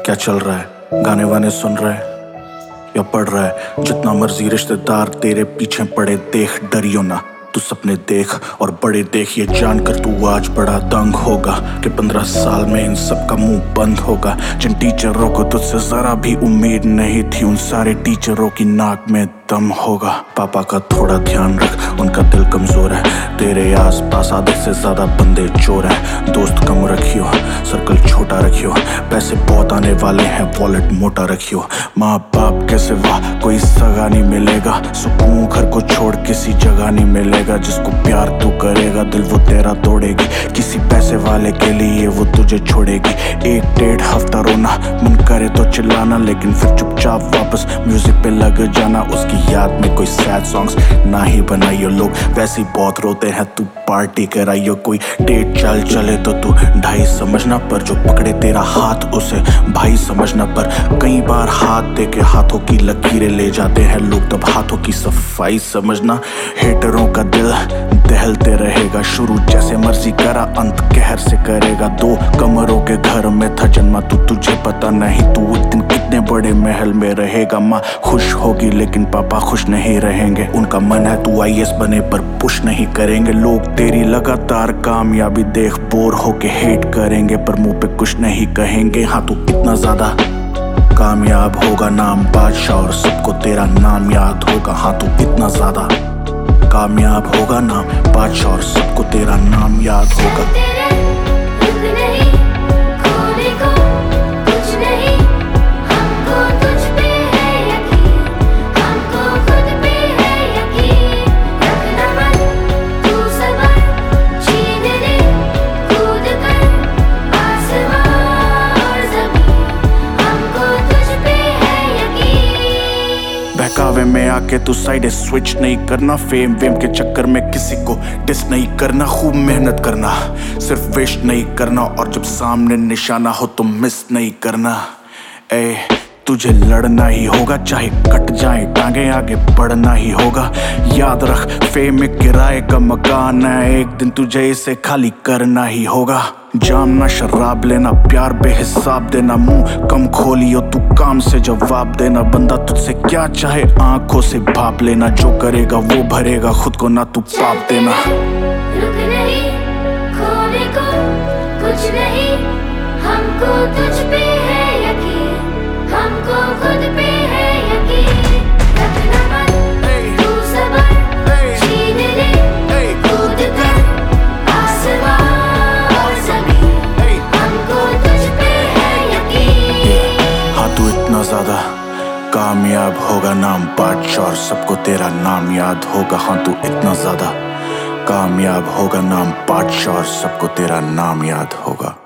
क्या चल रहा है? गाने वाने सुन रहा है या पढ़ रहा है? जितना मर्जी रिश्तेदार तेरे पीछे पड़े, देख डरियो ना, तू सपने देख और बड़े देख। ये जानकर तू आज बड़ा दंग होगा कि 15 साल में इन सब का मुंह बंद होगा। जिन टीचरों को तुझसे जरा भी उम्मीद नहीं थी, उन सारे टीचरों की नाक में दम होगा। पापा का थोड़ा ध्यान रख, उनका दिल कमजोर है। तेरे आस पास आधे से ज्यादा बंदे चोर हैं। दोस्त कम रखियो, सर्कल छोटा रखियो, पैसे बहुत आने वाले हैं, वॉलेट मोटा रखियो। माँ बाप के सिवा कोई सगा नहीं मिलेगा, सुकून घर को छोड़ किसी जगह नहीं मिलेगा। जिसको प्यार तू करेगा दिल वो तेरा तोड़ेगी, किसी पैसे वाले के लिए वो तुझे छोड़ेगी। 1-1.5 हफ्ता रोना, मन करे तो चिल्लाना, लेकिन फिर चुपचाप वापस म्यूजिक पे लग जाना। उसकी याद में कोई सैड सॉन्ग्स ना ही बनाइयो, लोग वैसे ही बहुत रोते हैं, तू पार्टी कराइयो। कोई डेट चल चले तो तू ढाई समझना, पर जो पकड़े तेरा हाथ उसे भाई समझना। पर कई बार हाथ दे के हाथों की लकीरें ले जाते हैं लोग, तब हाथों की सफाई समझना। हेटरों का दिल दहलते रहेगा, शुरू जैसे मर्जी करा, अंत कहर से करेगा। 2 कमरों के घर में था जन्मा तू, तुझे पता नहीं तू एक दिन कितने बड़े महल में रहेगा। माँ खुश होगी लेकिन पापा खुश नहीं रहेंगे, उनका मन है तू IAS बने पर पुश नहीं करेंगे। लोग तेरी लगातार कामयाबी देख बोर होके हेट करेंगे, पर मुंह पे कुछ नहीं कहेंगे। हाँ तू इतना ज्यादा कामयाब होगा, नाम बादशाह और सबको तेरा नाम याद होगा। हाँ तू इतना ज्यादा कामयाब होगा, नाम बादशाह और सबको तेरा नाम याद होगा। बहकावे में आके तू साइड स्विच नहीं करना, फेम वेम के चक्कर में किसी को डिस नहीं करना। खूब मेहनत करना, सिर्फ वेस्ट नहीं करना, और जब सामने निशाना हो तो मिस नहीं करना। ए तुझे लड़ना ही होगा, चाहे कट जाए टांगे, आगे बढ़ना ही होगा। याद रख फेम एक किराए का मकान है, एक दिन तुझे इसे खाली करना ही होगा। जामना शराब लेना, प्यार बेहिसाब देना, मुंह कम खोलियो तू काम से जवाब देना। बंदा तुझसे क्या चाहे आंखों से भाप लेना, जो करेगा वो भरेगा, खुद को ना तू पाप देना। रुक नहीं, खोने को कुछ नहीं, हमको तुझ पे है यकीन, हमको खुद पे है यकीन। रखना मत तू सबर, छीन ले कूद कर आसमां और ज़मीन, हमको तुझ पे है यकीन। हाँ तू इतना ज्यादा कामयाब होगा, नाम बादशाह और सबको तेरा नाम याद होगा। हाँ तू इतना ज्यादा कामयाब होगा, नाम बादशाह और सबको तेरा नाम याद होगा।